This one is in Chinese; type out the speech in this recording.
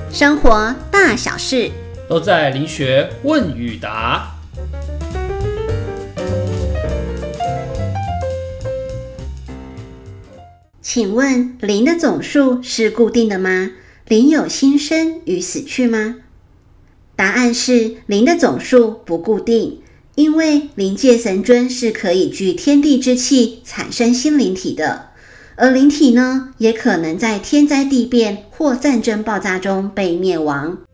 生活大小事都在灵学问与答。 请问灵的总数是固定的吗？灵有新生与死去吗？答案是灵的总数不固定，因为灵界神尊是可以聚天地之气产生新灵体的，而灵体呢，也可能在天灾地变或战争爆炸中被灭亡。